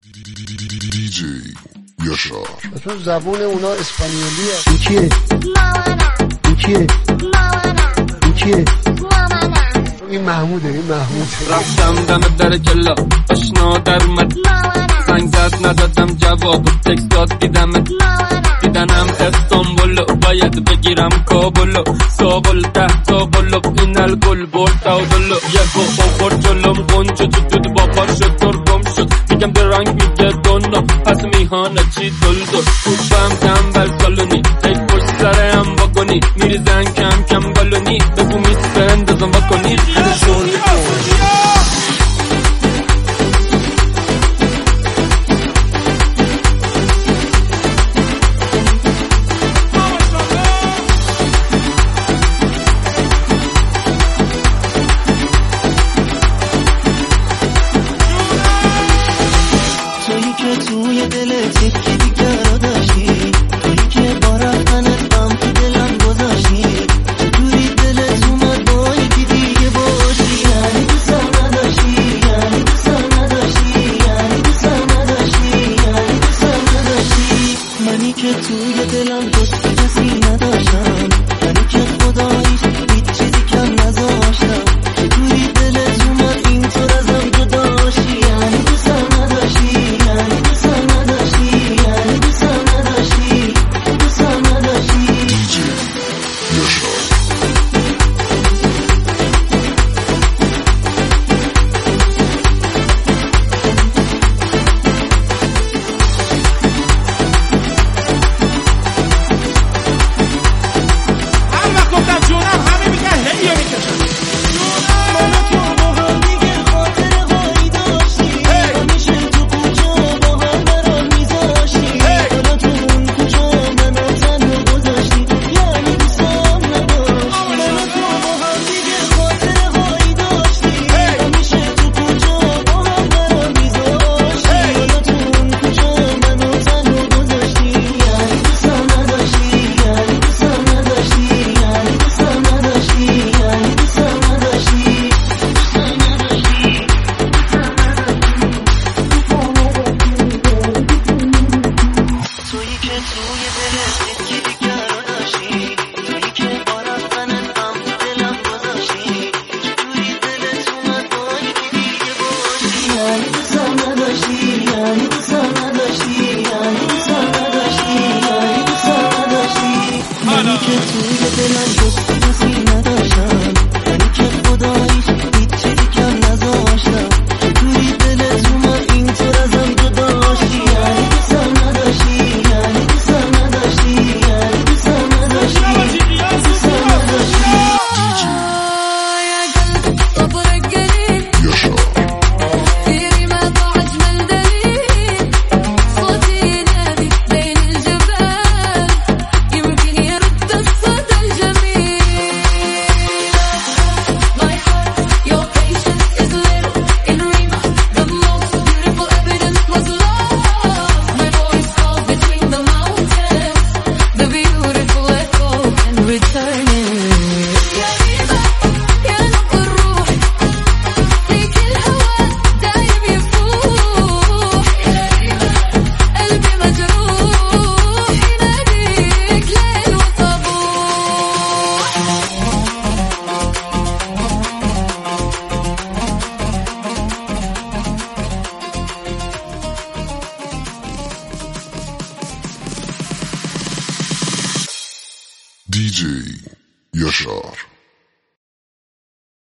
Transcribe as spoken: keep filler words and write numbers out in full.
دی جی یاشار. تو زبون اونا اسپانیولیه. این کیه؟ مامانم. این کیه؟ مامانم. این کیه؟ مامانم. این محموده. این محمود رفتم دم در کلا آشنا در اومد. مامانم. زنگ زد ندادم جواب، تکست داد دیدمت. مامانم. دیدنم استانبول، باید بگیرم کابل. سابل ده تا بلو این الگل برد تاودلو. یه گو آورد جلوم گنجه تو دود با پاش ترگم شد. میگم درنگ میگه دونو پس میهانه چی دلدو. توبم تنبل سالونی ای پشت سرم واگونی. میریزن کم کم بالونی بگو میسته اندازم واکنی. توی دلت یکی دیگر رو داشتی، تویی که با رفتنت غم تو دلم گذاشتی. چطوری دلت اومد با یکی دیگه باشی؟ یعنی دوستم نداشتی، یعنی دوستم نداشتی، یعنی دوستم نداشتی، یعنی دوستم نداشتی. منی که توی دلم دوست کسی نداشتم، منی که خداییش هیچ چیزی کم نذاشتم. چطوری دلت اومد اینطور ازم جداشی؟ یعنی دوستم نداشتی، یعنی دی جی یاشار.